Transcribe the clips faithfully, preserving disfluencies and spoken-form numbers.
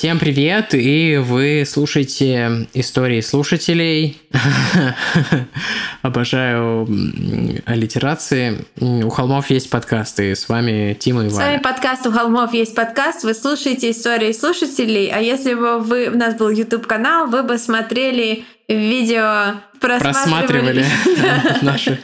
Всем привет, и вы слушаете истории слушателей. Обожаю аллитерации. У холмов есть подкасты, с вами Тима и Валя. С вами подкаст «У холмов есть подкаст», вы слушаете истории слушателей, а если бы вы, у нас был YouTube-канал, вы бы смотрели видео, просматривали, просматривали наши...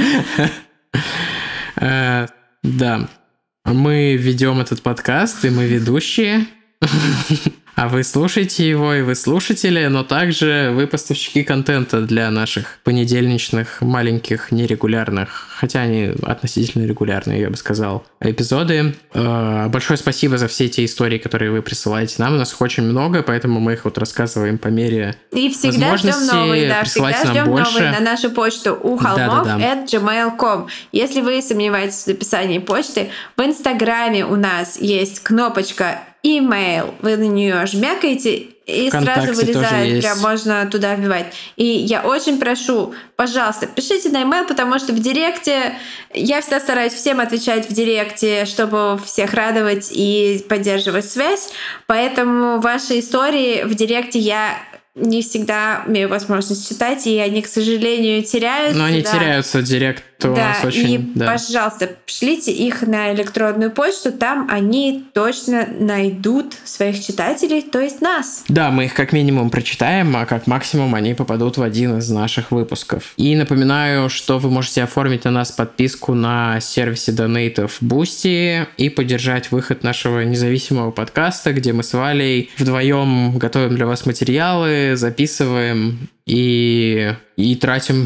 Да, мы ведем этот подкаст, и мы ведущие. А вы слушаете его, и вы слушатели, но также вы поставщики контента для наших понедельничных, маленьких, нерегулярных, хотя они относительно регулярные, я бы сказал, эпизоды. Большое спасибо за все эти истории, которые вы присылаете нам. У нас их очень много, поэтому мы их вот рассказываем по мере и всегда возможности. Ждем новые, да, Присылайте всегда нам ждем больше. новые на нашу почту у холмов at gmail точка com. Если вы сомневаетесь в написании почты, в Инстаграме у нас есть кнопочка email, вы на нее жмякаете, и ВКонтакте сразу вылезает, прям есть. Можно туда вбивать. И я очень прошу, пожалуйста, пишите на email, потому что в директе я всегда стараюсь всем отвечать в директе, чтобы всех радовать и поддерживать связь. Поэтому ваши истории в директе я не всегда имею возможность читать, и они, к сожалению, теряются. Но они да. теряются, директ у да, нас очень... И, да. пожалуйста, шлите их на электронную почту, там они точно найдут своих читателей, то есть нас. Да, мы их как минимум прочитаем, а как максимум они попадут в один из наших выпусков. И напоминаю, что вы можете оформить на нас подписку на сервисе донейтов Boosty и поддержать выход нашего независимого подкаста, где мы с Валей вдвоем готовим для вас материалы, записываем и, и тратим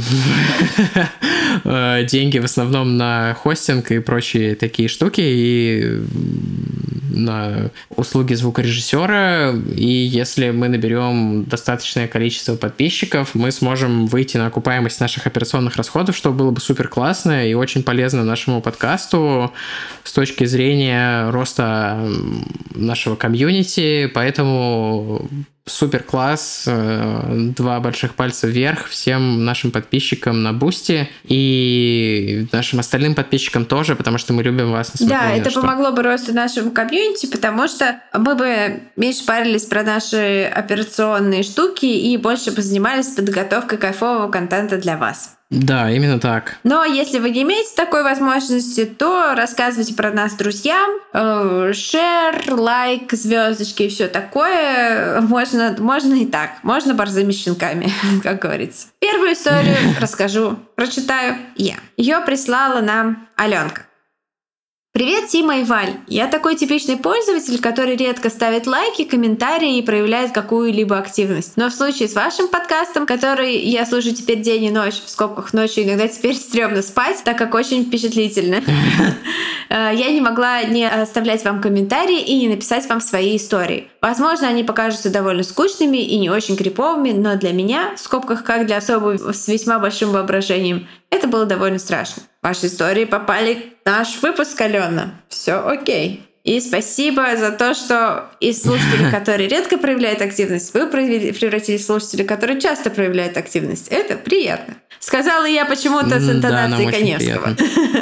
деньги в основном на хостинг и прочие такие штуки, и на услуги звукорежиссера. И если мы наберем достаточное количество подписчиков, мы сможем выйти на окупаемость наших операционных расходов, что было бы супер классно и очень полезно нашему подкасту с точки зрения роста нашего комьюнити. Поэтому супер класс, два больших пальца вверх всем нашим подписчикам на Бусти и нашим остальным подписчикам тоже, потому что мы любим вас. Да, это что. помогло бы росту нашего комьюнити, потому что мы бы меньше парились про наши операционные штуки и больше бы занимались подготовкой кайфового контента для вас. Да, именно так. Но если вы не имеете такой возможности, то рассказывайте про нас друзьям. Шер, лайк, звездочки и все такое. Можно, можно и так. Можно борзыми щенками, как говорится. Первую историю расскажу, прочитаю я. Ее прислала нам Аленка. Привет, Тима и Валь. Я такой типичный пользователь, который редко ставит лайки, комментарии и проявляет какую-либо активность. Но в случае с вашим подкастом, который я слушаю теперь день и ночь, в скобках ночью иногда теперь стрёмно спать, так как очень впечатлительно, я не могла не оставлять вам комментарии и не написать вам свои истории. Возможно, они покажутся довольно скучными и не очень криповыми, но для меня, в скобках как для особо с весьма большим воображением, это было довольно страшно. Ваши истории попали в наш выпуск, Алена. Все окей. И спасибо за то, что из слушателей, которые редко проявляют активность, вы превратились в слушателей, которые часто проявляют активность. Это приятно. Сказала я почему-то с интонацией да, Каневского.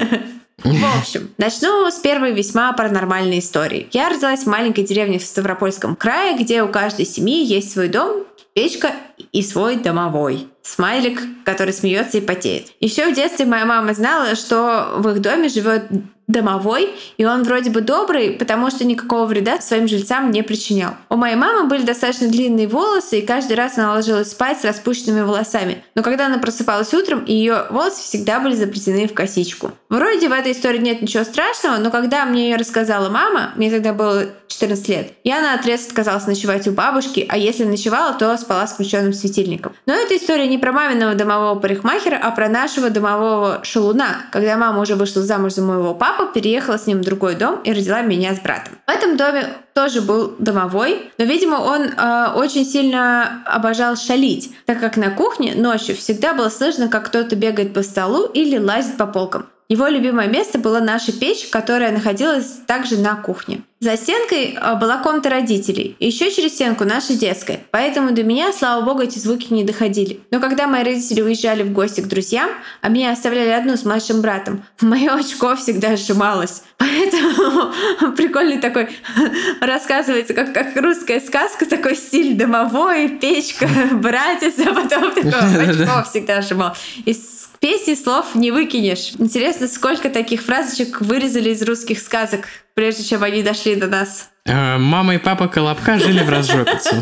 В общем, начну с первой весьма паранормальной истории. Я родилась в маленькой деревне в Ставропольском крае, где у каждой семьи есть свой дом, печка и свой домовой. Смайлик, который смеется и потеет. Еще в детстве моя мама знала, что в их доме живет домовой, и он вроде бы добрый, потому что никакого вреда своим жильцам не причинял. У моей мамы были достаточно длинные волосы, и каждый раз она ложилась спать с распущенными волосами. Но когда она просыпалась утром, ее волосы всегда были заплетены в косичку. Вроде в этой истории нет ничего страшного, но когда мне ее рассказала мама, мне тогда было четырнадцать лет, я наотрез отказалась ночевать у бабушки, а если ночевала, то спала с включенным светильником. Но эта история не про маминого домового парикмахера, а про нашего домового шалуна, когда мама уже вышла замуж за моего папу, переехала с ним в другой дом и родила меня с братом. В этом доме тоже был домовой, но, видимо, он э, очень сильно обожал шалить, так как на кухне ночью всегда было слышно, как кто-то бегает по столу или лазит по полкам. Его любимое место была наша печь, которая находилась также на кухне. За стенкой была комната родителей, и еще через стенку наша детская, поэтому до меня, слава богу, эти звуки не доходили. Но когда мои родители уезжали в гости к друзьям, а меня оставляли одну с младшим братом, мое очко всегда сжималось. Поэтому прикольный такой, рассказывается, как, как русская сказка, такой стиль домовой, печка, братец, а потом такое очко всегда сжимал. Из песни слов не выкинешь. Интересно, сколько таких фразочек вырезали из русских сказок, прежде чем они дошли до нас. Мама и папа Колобка жили в разжопицу.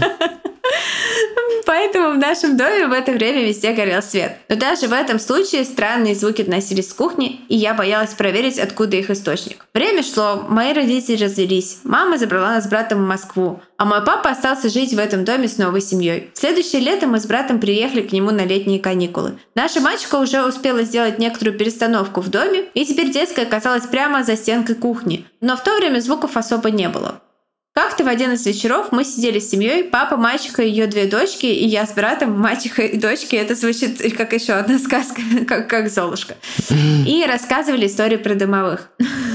Поэтому в нашем доме в это время везде горел свет. Но даже в этом случае странные звуки доносились с кухни, и я боялась проверить, откуда их источник. Время шло, мои родители развелись. Мама забрала нас с братом в Москву, а мой папа остался жить в этом доме с новой семьей. В следующее лето мы с братом приехали к нему на летние каникулы. Наша мачеха уже успела сделать некоторую перестановку в доме, и теперь детская оказалась прямо за стенкой кухни. Но в то время звуков особо не было. Как-то в один из вечеров мы сидели с семьей, папа, мачеха, ее две дочки, и я с братом, мачеха и дочки. Это звучит как еще одна сказка, как, как Золушка. И рассказывали историю про домовых.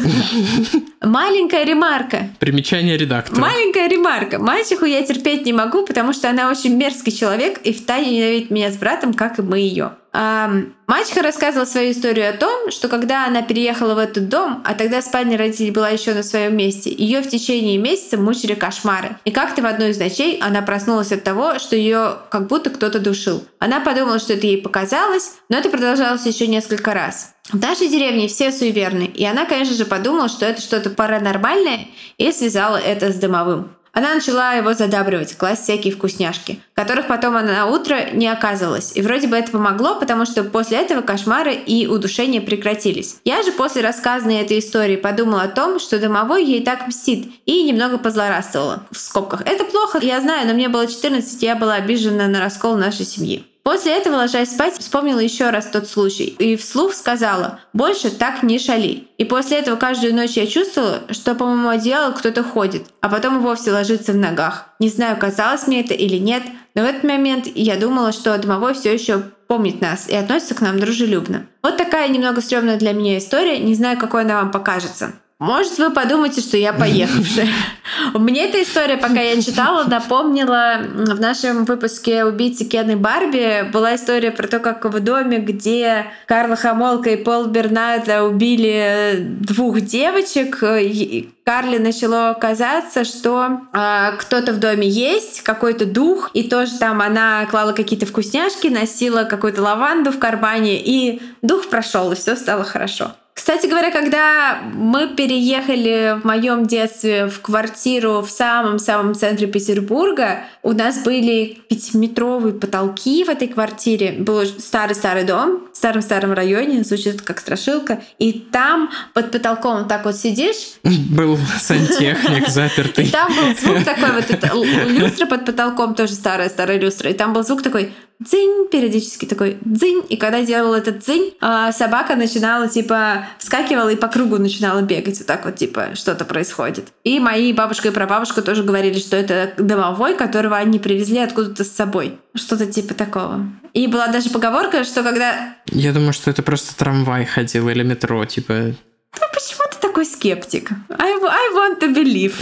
Маленькая ремарка. Примечание редактора. Маленькая ремарка. Мачеху я терпеть не могу, потому что она очень мерзкий человек и втайне ненавидит меня с братом, как и мы ее. А, мачеха рассказывала свою историю о том, что когда она переехала в этот дом, а тогда спальня родителей была еще на своем месте, ее в течение месяца мучили кошмары. И как-то в одну из ночей она проснулась от того, что ее как будто кто-то душил. Она подумала, что это ей показалось, но это продолжалось еще несколько раз. В нашей деревне все суеверны, и она, конечно же, подумала, что это что-то паранормальное, и связала это с домовым. Она начала его задабривать, класть всякие вкусняшки, которых потом она на утро не оказывалась. И вроде бы это помогло, потому что после этого кошмары и удушения прекратились. Я же после рассказанной этой истории подумала о том, что домовой ей так мстит, и немного позлорадствовала. В скобках. Это плохо, я знаю, но мне было четырнадцать, и я была обижена на раскол нашей семьи. После этого, ложась спать, вспомнила еще раз тот случай и вслух сказала: «Больше так не шали». И после этого каждую ночь я чувствовала, что по моему одеялу кто-то ходит, а потом и вовсе ложится в ногах. Не знаю, казалось мне это или нет, но в этот момент я думала, что домовой все еще помнит нас и относится к нам дружелюбно. Вот такая немного стрёмная для меня история, не знаю, какой она вам покажется. Может, вы подумаете, что я поехавшая. Мне эта история, пока я читала, напомнила в нашем выпуске «Убийцы Кен и Барби» была история про то, как в доме, где Карла Хамолка и Пол Бернарда убили двух девочек, Карле начало казаться, что э, кто-то в доме есть, какой-то дух, и тоже там она клала какие-то вкусняшки, носила какую-то лаванду в кармане, и дух прошел, и все стало хорошо. Кстати говоря, когда мы переехали в моем детстве в квартиру в самом-самом центре Петербурга, у нас были пятиметровые потолки в этой квартире. Был старый-старый дом в старом-старом районе, звучит как страшилка. И там под потолком вот так вот сидишь. Был сантехник запертый. И там был звук такой, вот это люстра под потолком, тоже старая-старая люстра. И там был звук такой дзынь, периодически такой дзынь. И когда делал этот дзынь, собака начинала, типа, вскакивала и по кругу начинала бегать. Вот так вот, типа, что-то происходит. И мои бабушка и прабабушка тоже говорили, что это домовой, которого они привезли откуда-то с собой. Что-то типа такого. И была даже поговорка, что когда... Я думаю, что это просто трамвай ходил или метро, типа... Ну почему ты такой скептик? I, I want to believe.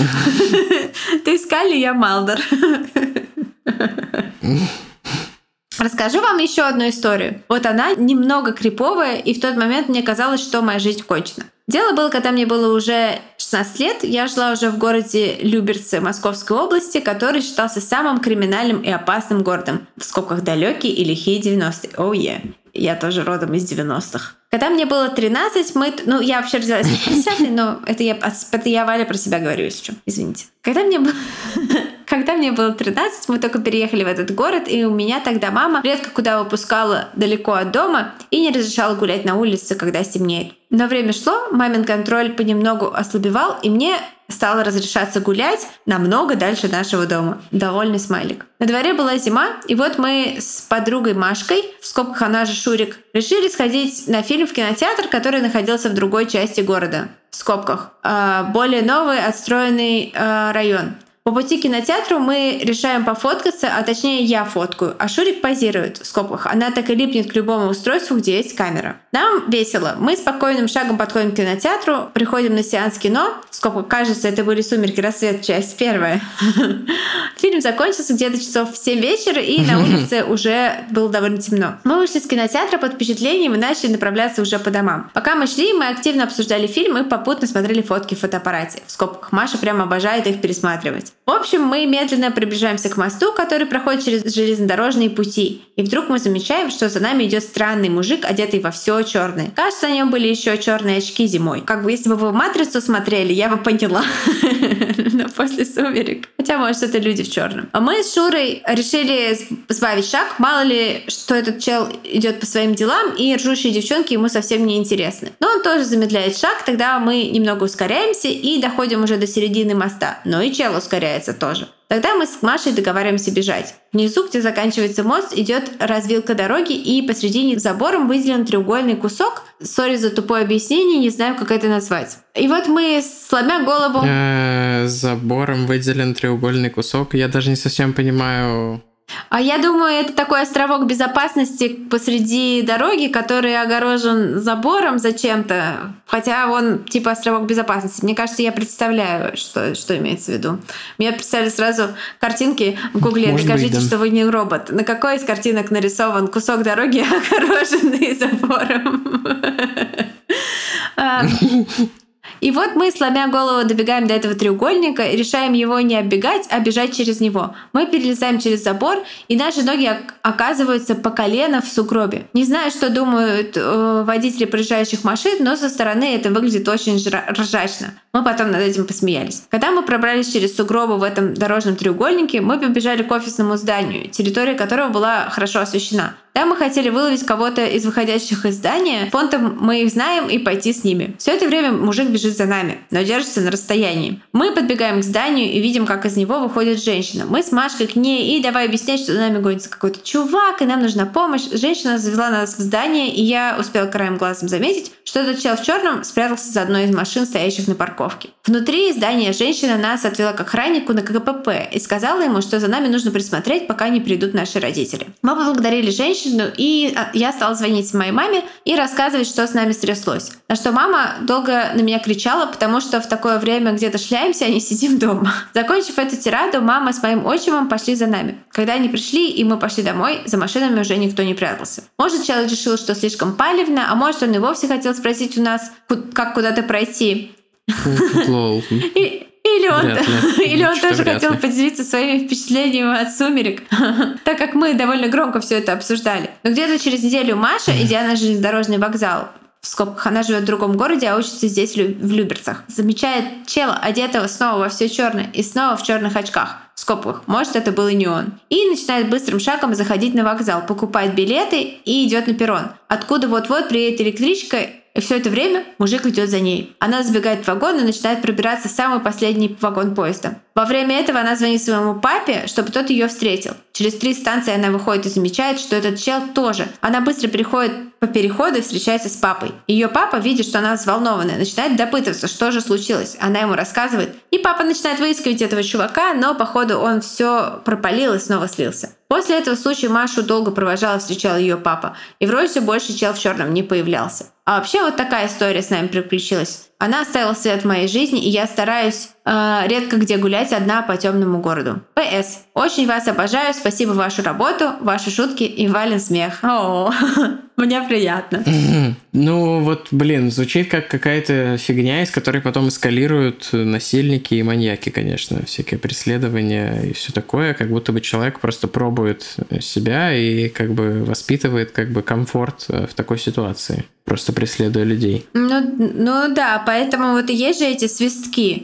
Ты искали, я Малдер. Расскажу вам еще одну историю. Вот она немного криповая, и в тот момент мне казалось, что моя жизнь кончена. Дело было, когда мне было уже шестнадцать лет, я жила уже в городе Люберцы Московской области, который считался самым криминальным и опасным городом. В скобках далекие и лихие девяностые. Оу, oh yeah. Я тоже родом из девяностых. Когда мне было тринадцать, мы... Ну, я вообще родилась в пятидесятые, но это я, это я Валя про себя говорю, если что. Извините. Когда мне было... Когда мне было тринадцать, мы только переехали в этот город, и у меня тогда мама редко куда выпускала далеко от дома и не разрешала гулять на улице, когда стемнеет. Но время шло, мамин контроль понемногу ослабевал, и мне стало разрешаться гулять намного дальше нашего дома. Довольный смайлик. На дворе была зима, и вот мы с подругой Машкой, в скобках она же Шурик, решили сходить на фильм в кинотеатр, который находился в другой части города. В скобках. Более новый, отстроенный район. По пути к кинотеатру мы решаем пофоткаться, а точнее я фоткаю, а Шурик позирует, в скобках. Она так и липнет к любому устройству, где есть камера. Нам весело. Мы спокойным шагом подходим к кинотеатру, приходим на сеанс кино. В скобках, кажется, это были «Сумерки. Рассвет», часть первая. Фильм закончился где-то часов в семь вечера, и на улице уже было довольно темно. Мы вышли с кинотеатра под впечатлением и начали направляться уже по домам. Пока мы шли, мы активно обсуждали фильм и попутно смотрели фотки в фотоаппарате. В скобках, Маша прям обожает их пересматривать. В общем, мы медленно приближаемся к мосту, который проходит через железнодорожные пути. И вдруг мы замечаем, что за нами идет странный мужик, одетый во все черное. Кажется, на нем были еще черные очки зимой. Как бы если бы вы «Матрицу» смотрели, я бы поняла. Но после «Сумерек». Хотя, может, это люди в черном. А мы с Шурой решили сбавить шаг. Мало ли, что этот чел идет по своим делам, и ржущие девчонки ему совсем не интересны. Но он тоже замедляет шаг, тогда мы немного ускоряемся и доходим уже до середины моста. Но и чел ускоряется тоже. Тогда мы с Машей договариваемся бежать. Внизу, где заканчивается мост, идет развилка дороги, и посредине забором выделен треугольный кусок. Сори за тупое объяснение, не знаю, как это назвать. И вот мы, сломя голову... Забором выделен треугольный кусок. Я даже не совсем понимаю... А я думаю, это такой островок безопасности посреди дороги, который огорожен забором зачем-то. Хотя он типа островок безопасности. Мне кажется, я представляю, что, что имеется в виду. Мне представили сразу картинки в Гугле. Может Докажите, быть, да. что вы не робот. На какой из картинок нарисован кусок дороги, огороженный забором? И вот мы, сломя голову, добегаем до этого треугольника и решаем его не оббегать, а бежать через него. Мы перелезаем через забор, и наши ноги оказываются по колено в сугробе. Не знаю, что думают э, водители проезжающих машин, но со стороны это выглядит очень ржачно. Мы потом над этим посмеялись. Когда мы пробрались через сугробы в этом дорожном треугольнике, мы побежали к офисному зданию, территория которого была хорошо освещена. Там мы хотели выловить кого-то из выходящих из здания, фонтом мы их знаем, и пойти с ними. Все это время мужик бежит за нами, но держится на расстоянии. Мы подбегаем к зданию и видим, как из него выходит женщина. Мы с Машкой к ней и давай объяснять, что за нами гонится какой-то чувак, и нам нужна помощь. Женщина завела нас в здание, и я успела краем глазом заметить, что этот чел в черном спрятался за одной из машин, стоящих на парковке. Внутри здания женщина нас отвела к охраннику на ка пэ пэ и сказала ему, что за нами нужно присмотреть, пока не придут наши родители. Мы поблагодарили женщину, и я стала звонить моей маме и рассказывать, что с нами стряслось. На что мама долго на меня кричала, потому что в такое время где-то шляемся, а не сидим дома. Закончив эту тираду, мама с моим отчимом пошли за нами. Когда они пришли, и мы пошли домой, за машинами уже никто не прятался. Может, человек решил, что слишком палевно, а может, он и вовсе хотел спросить у нас, как куда-то пройти. Или он, или он тоже хотел поделиться своими впечатлениями от «Сумерек», так как мы довольно громко все это обсуждали. Но где-то через неделю Маша, идя на железнодорожный вокзал, в скобках, она живет в другом городе, а учится здесь, в Люберцах, замечает чела, одетого снова во все черное и снова в черных очках. В скобках, может, это был и не он. И начинает быстрым шагом заходить на вокзал, покупает билеты и идет на перрон, откуда вот-вот приедет электричка. И все это время мужик идет за ней. Она забегает в вагон и начинает пробираться в самый последний вагон поезда. Во время этого она звонит своему папе, чтобы тот ее встретил. Через три станции она выходит и замечает, что этот чел тоже. Она быстро переходит по переходу и встречается с папой. Ее папа видит, что она взволнованная, начинает допытываться, что же случилось. Она ему рассказывает. И папа начинает выискивать этого чувака, но, походу, он все пропалил и снова слился. После этого случая Машу долго провожал и встречал ее папа. И вроде все больше чел в черном не появлялся. А вообще вот такая история с нами приключилась. Она оставила след в моей жизни, и я стараюсь э, редко где гулять одна по темному городу. пэ эс. Очень вас обожаю, спасибо за вашу работу, ваши шутки и Вален смех. О, мне приятно. Ну вот, блин, звучит как какая-то фигня, из которой потом эскалируют насильники и маньяки, конечно. Всякие преследования и все такое. Как будто бы человек просто пробует себя и как бы воспитывает как бы комфорт в такой ситуации, просто преследуя людей. Ну, ну да, поэтому вот и есть же эти свистки,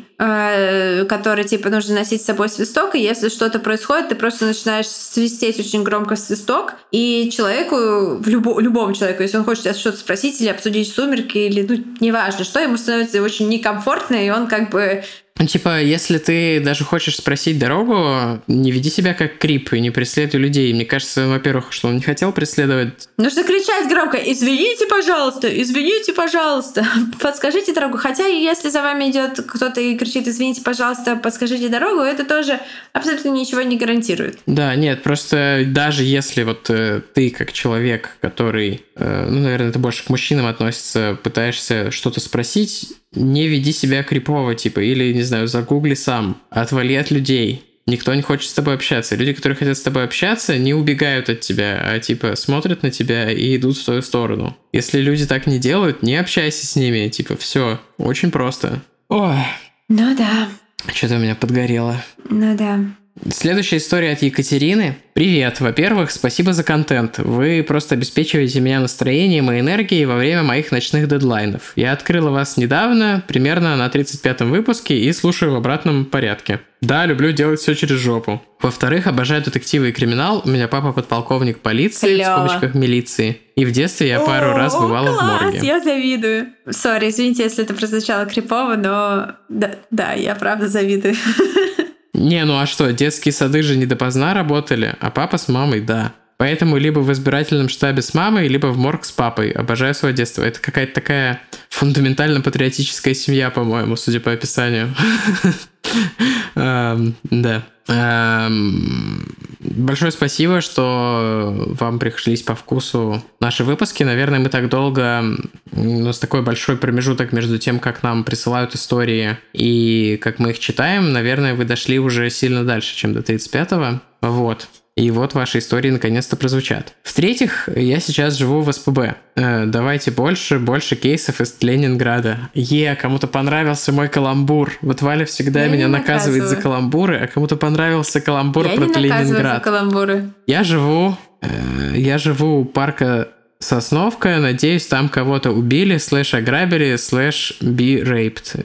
э, которые типа нужно носить с собой свисток, и если что-то происходит, ты просто начинаешь свистеть очень громко в свисток, и человеку, в любо, любому человеку, если он хочет тебя что-то спросить или обсудить «Сумерки», или ну неважно что, ему становится очень некомфортно, и он как бы... Ну, типа, если ты даже хочешь спросить дорогу, не веди себя как крип и не преследуй людей. Мне кажется, во-первых, что он не хотел преследовать. Нужно кричать громко: «Извините, пожалуйста, извините, пожалуйста, подскажите дорогу». Хотя, если за вами идет кто-то и кричит: извините, пожалуйста, подскажите дорогу, это тоже абсолютно ничего не гарантирует. Да, нет, просто даже если вот э, ты как человек, который, э, ну, наверное, это больше к мужчинам относится, пытаешься что-то спросить, не веди себя крипово, типа, или, не знаю, загугли сам, отвали от людей. Никто не хочет с тобой общаться. Люди, которые хотят с тобой общаться, не убегают от тебя, а типа смотрят на тебя и идут в твою сторону. Если люди так не делают, не общайся с ними. Типа, все, очень просто. Ой. Ну да. Что-то у меня подгорело. Ну да. Следующая история от Екатерины. Привет. Во-первых, спасибо за контент. Вы просто обеспечиваете меня настроением и энергией во время моих ночных дедлайнов. Я открыла вас недавно, примерно на тридцать пятом выпуске, и слушаю в обратном порядке. Да, люблю делать все через жопу. Во-вторых, обожаю детективы и криминал. У меня папа подполковник полиции, Клёво. в скобочках милиции. И в детстве я пару О, раз бывала класс, в морге. Я завидую. Сори, извините, если это прозвучало крипово, но да, да, я правда завидую. Не, ну а что, детские сады же не допоздна работали, а папа с мамой, да. Поэтому либо в избирательном штабе с мамой, либо в морг с папой. Обожаю свое детство. Это какая-то такая фундаментально-патриотическая семья, по-моему, судя по описанию. Да. Большое спасибо, что вам пришлись по вкусу наши выпуски. Наверное, мы так долго... У нас такой большой промежуток между тем, как нам присылают истории и как мы их читаем. Наверное, вы дошли уже сильно дальше, чем до тридцать пятого. Вот. И вот ваши истории наконец-то прозвучат. В-третьих, я сейчас живу в СПБ. Э, давайте больше, больше кейсов из Ленинграда. Е, кому-то понравился мой каламбур. Вот Валя всегда я меня наказывает за каламбуры, а кому-то понравился каламбур я про не Ленинград. За каламбуры. Я живу, э, я живу у парка Сосновка. Надеюсь, там кого-то убили, слэш ограбили, слэш be raped.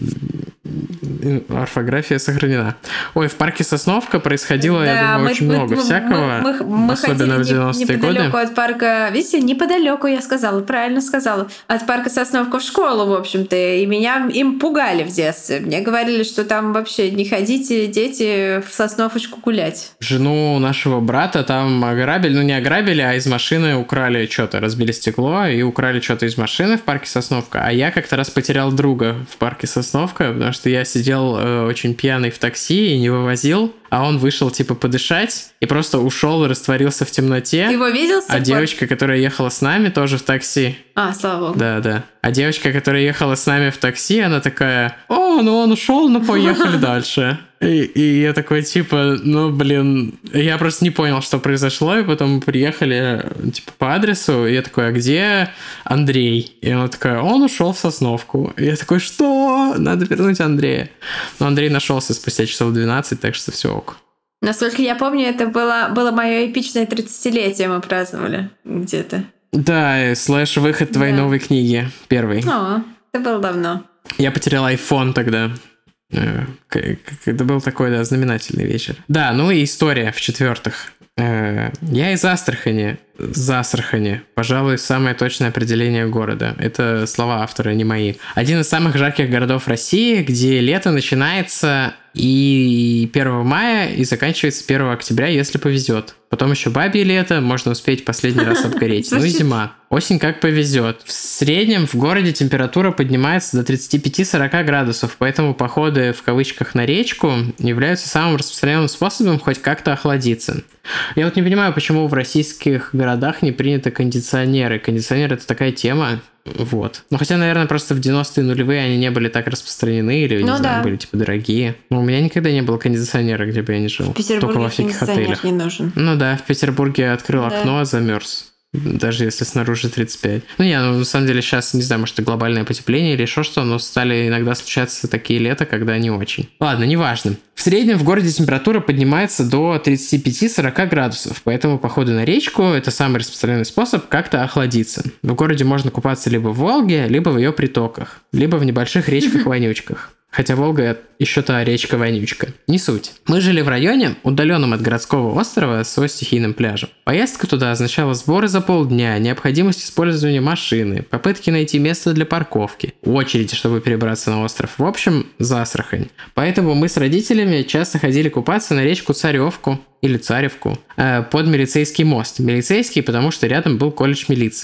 Орфография сохранена. Ой, в парке Сосновка происходило, да, я думаю, мы, очень мы, много мы, всякого, мы, мы, особенно мы в девяностые годы. Неподалеку от парка, видите, неподалеку, я сказала, правильно сказала, от парка Сосновка в школу, в общем-то, и меня им пугали в детстве. Мне говорили, что там вообще не ходите, дети, в Сосновочку гулять. Жену нашего брата там ограбили, ну не ограбили, а из машины украли что-то, разбили стекло и украли что-то из машины в парке Сосновка, а я как-то раз потерял друга в парке Сосновка, потому что я сидел э, очень пьяный в такси и не вывозил, а он вышел типа подышать и просто ушел и растворился в темноте. Ты его видел? А девочка, которая ехала с нами, тоже в такси. А, слава богу. Да, да. А девочка, которая ехала с нами в такси, она такая: о, ну он ушел, ну поехали дальше. И, и я такой, типа, ну, блин, я просто не понял, что произошло, и потом мы приехали, типа, по адресу, и я такой: а где Андрей? И она такая: он ушел в Сосновку. И я такой: что? Надо вернуть Андрея. Но Андрей нашелся спустя часов двенадцать, так что все ок. Насколько я помню, это было, было мое эпичное тридцатилетие, мы праздновали где-то. Да, слэш выход твоей да. новой книги, первый. О, это было давно. Я потерял iPhone тогда. Это был такой, да, знаменательный вечер. Да, ну и история в-четвертых. Я из Астрахани. Из Астрахани. Пожалуй, самое точное определение города. Это слова автора, не мои. Один из самых жарких городов России, где лето начинается и первого мая, и заканчивается первого октября, если повезет. Потом еще бабье лето, можно успеть последний раз обгореть. Ну и зима. Осень как повезет. В среднем в городе температура поднимается до тридцать пять - сорок градусов, поэтому походы в кавычках на речку являются самым распространенным способом хоть как-то охладиться. Я вот не понимаю, почему в российских городах не приняты кондиционеры. Кондиционер — это такая тема. Вот. Ну, хотя, наверное, просто в девяностые нулевые они не были так распространены, или, ну, не да. знаю, были, типа, дорогие. Но у меня никогда не было кондиционера, где бы я ни жил. В Петербурге только во всяких отелях. Не нужен. Ну да, в Петербурге открыл да. окно, замерз. Даже если снаружи тридцать пять. Ну, не, ну, на самом деле, сейчас, не знаю, может, это глобальное потепление или еще что, но стали иногда случаться такие лета, когда не очень. Ладно, неважно. В среднем в городе температура поднимается до тридцать пять - сорок градусов, поэтому походы на речку – это самый распространенный способ как-то охладиться. В городе можно купаться либо в Волге, либо в ее притоках, либо в небольших речках-вонючках. Хотя Волга еще та речка-вонючка. Не суть. Мы жили в районе, удаленном от городского острова со стихийным пляжем. Поездка туда означала сборы за полдня, необходимость использования машины, попытки найти место для парковки, очереди, чтобы перебраться на остров. В общем, засрахань. Поэтому мы с родителями часто ходили купаться на речку Царевку или Царевку э, под милицейский мост. Милицейский, потому что рядом был колледж милиции.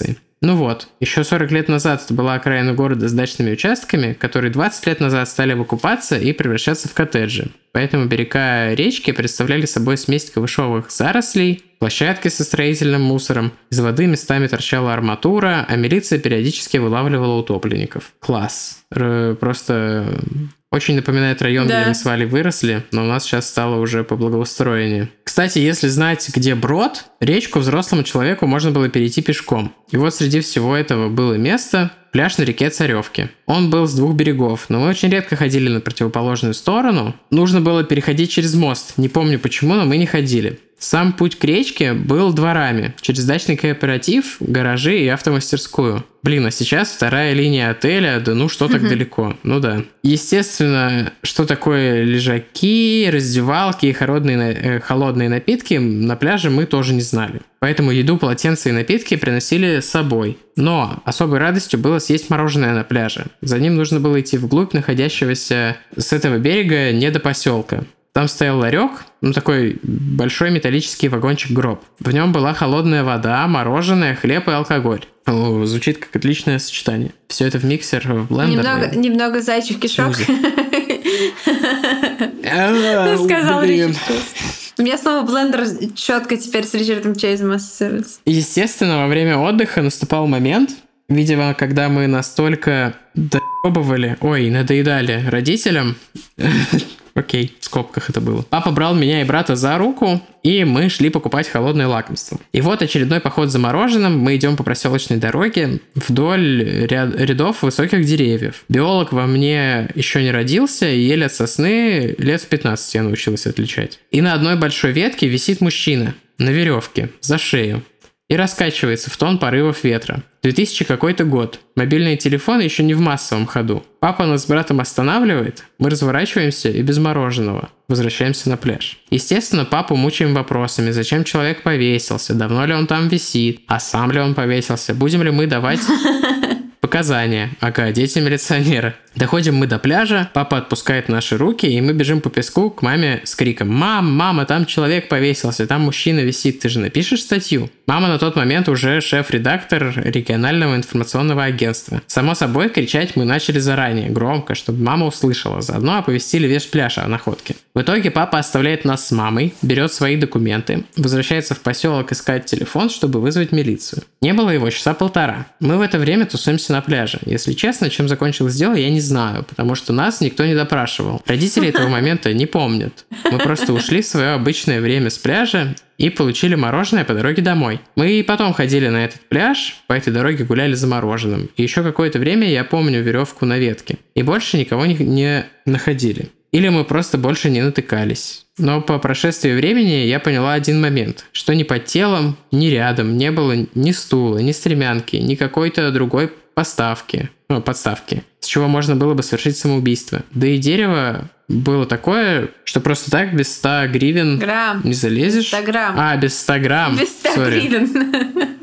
Ну вот, еще сорок лет назад это была окраина города с дачными участками, которые двадцать лет назад стали выкупаться и превращаться в коттеджи. Поэтому берега речки представляли собой смесь камышовых зарослей, площадки со строительным мусором, из воды местами торчала арматура, а милиция периодически вылавливала утопленников. Класс. Р- просто очень напоминает район, Да. где мы с Валей выросли, но у нас сейчас стало уже по благоустроению. Кстати, если знать, где брод, речку взрослому человеку можно было перейти пешком. И вот среди всего этого было место – пляж на реке Царевки. Он был с двух берегов, но мы очень редко ходили на противоположную сторону. Нужно было переходить через мост. Не помню почему, но мы не ходили. Сам путь к речке был дворами, через дачный кооператив, гаражи и автомастерскую. Блин, а сейчас вторая линия отеля, да ну что так далеко, ну да. Естественно, что такое лежаки, раздевалки и холодные, э, холодные напитки на пляже мы тоже не знали. Поэтому еду, полотенца и напитки приносили с собой. Но особой радостью было съесть мороженое на пляже. За ним нужно было идти вглубь находящегося с этого берега не до поселка. Там стоял ларек, ну такой большой металлический вагончик-гроб. В нем была холодная вода, мороженое, хлеб и алкоголь. О, звучит как отличное сочетание. Все это в миксер, в блендер. Немного, немного зайчих кишок. А, Сказал блин. Ричард. У меня снова блендер четко теперь с Ричардом Чейзом ассоциируется. Естественно, во время отдыха наступал момент, видимо, когда мы настолько доебывали, ой, надоедали родителям. Окей, в скобках это было. Папа брал меня и брата за руку, и мы шли покупать холодное лакомство. И вот очередной поход за мороженым. Мы идем по проселочной дороге вдоль ряд, рядов высоких деревьев. Биолог во мне еще не родился, и ель от сосны лет в пятнадцать я научилась отличать. И на одной большой ветке висит мужчина на веревке за шею и раскачивается в тон порывов ветра. две тысячи какой-то год. Мобильные телефоны еще не в массовом ходу. Папа нас с братом останавливает, мы разворачиваемся и без мороженого возвращаемся на пляж. Естественно, папу мучаем вопросами, зачем человек повесился, давно ли он там висит, а сам ли он повесился, будем ли мы давать показания. Ага, дети милиционера. Доходим мы до пляжа, папа отпускает наши руки, и мы бежим по песку к маме с криком: «Мам, мама, там человек повесился, там мужчина висит, ты же напишешь статью?» Мама на тот момент уже шеф-редактор регионального информационного агентства. Само собой, кричать мы начали заранее, громко, чтобы мама услышала. Заодно оповестили весь пляж о находке. В итоге папа оставляет нас с мамой, берет свои документы, возвращается в поселок искать телефон, чтобы вызвать милицию. Не было его часа полтора. Мы в это время тусуемся на пляже. Если честно, чем закончилось дело, я не знаю, потому что нас никто не допрашивал. Родители этого момента не помнят. Мы просто ушли в свое обычное время с пляжа и получили мороженое по дороге домой. Мы и потом ходили на этот пляж, по этой дороге гуляли за мороженым. И еще какое-то время я помню веревку на ветке. И больше никого не, не находили. Или мы просто больше не натыкались. Но по прошествии времени я поняла один момент, что ни под телом, ни рядом не было ни стула, ни стремянки, ни какой-то другой поставки, ну, подставки, с чего можно было бы совершить самоубийство. Да и дерево было такое, что просто так без ста гривен Грамм. не залезешь. Без ста грамм. А, без ста грамм. Без ста Sorry. гривен.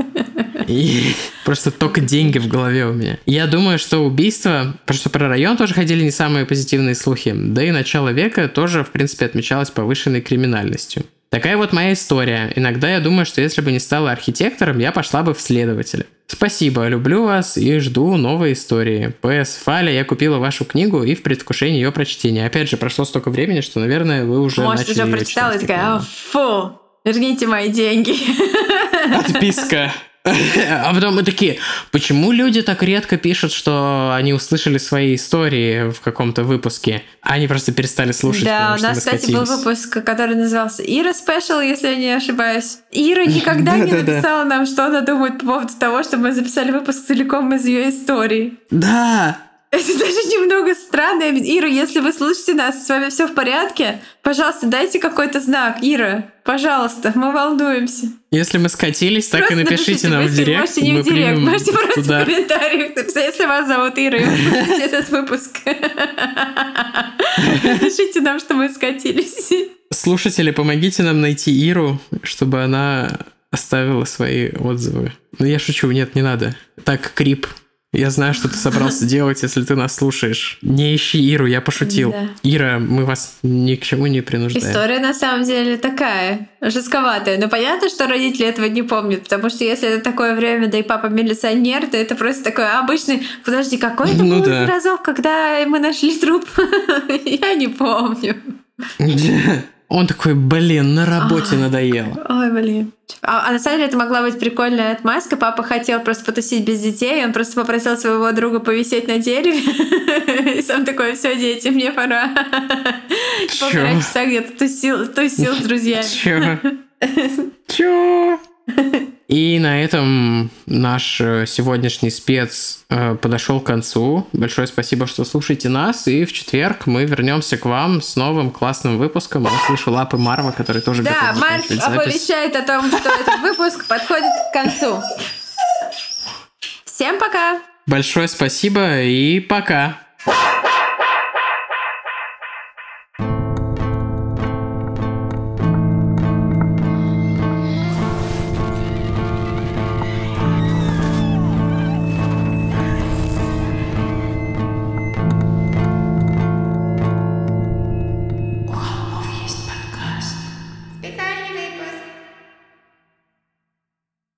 И просто только деньги в голове у меня. Я думаю, что убийство, потому что про район тоже ходили не самые позитивные слухи, да и начало века тоже, в принципе, отмечалось повышенной криминальностью. Такая вот моя история. Иногда я думаю, что если бы не стала архитектором, я пошла бы в следователя. Спасибо, люблю вас и жду новой истории. ПС, Фаля, я купила вашу книгу и в предвкушении ее прочтения. Опять же, прошло столько времени, что, наверное, вы уже Может, начали уже её прочитала и читать. такая: «А, фу, верните мои деньги». Отписка. А потом мы такие: почему люди так редко пишут, что они услышали свои истории в каком-то выпуске, а они просто перестали слушать? Да, потому у что нас, мы кстати, был скатились? выпуск, который назывался «Ира Спешл», если я не ошибаюсь. Ира никогда не Да-да-да. написала нам, что она думает по поводу того, что мы записали выпуск целиком из ее истории. Да! Это даже немного странно. Ира, если вы слышите нас, с вами все в порядке, пожалуйста, дайте какой-то знак. Ира, пожалуйста, мы волнуемся. Если мы скатились, так Просто и напишите нам в если директ. Можете не мы в директ, примем можете просто туда. в комментариях написать, если вас зовут Ира, и вы слушаете этот выпуск. Напишите нам, что мы скатились. Слушатели, помогите нам найти Иру, чтобы она оставила свои отзывы. Ну, я шучу, нет, не надо. Так, Крип. Я знаю, что ты собрался делать, если ты нас слушаешь. Не ищи Иру, я пошутил. Да. Ира, мы вас ни к чему не принуждаем. История на самом деле такая, жестковатая. Но понятно, что родители этого не помнят, потому что если это такое время, да и папа милиционер, то это просто такой обычный... Подожди, какой это Ну был да. разок, когда мы нашли труп? Я не помню. Он такой, блин, на работе надоело. Ой, блин. А, а на самом деле это могла быть прикольная отмазка. Папа хотел просто потусить без детей, он просто попросил своего друга повисеть на дереве. И сам такой, все, дети, мне пора. Полтора часа где-то тусил, тусил с друзьями. Чё? Чё? И на этом наш сегодняшний спец подошел к концу. Большое спасибо, что слушаете нас. И в четверг мы вернемся к вам с новым классным выпуском. Я слышу лапы Марва, который тоже Да, готов Марв закончить запись. оповещает о том, что этот выпуск подходит к концу. Всем пока! Большое спасибо и пока!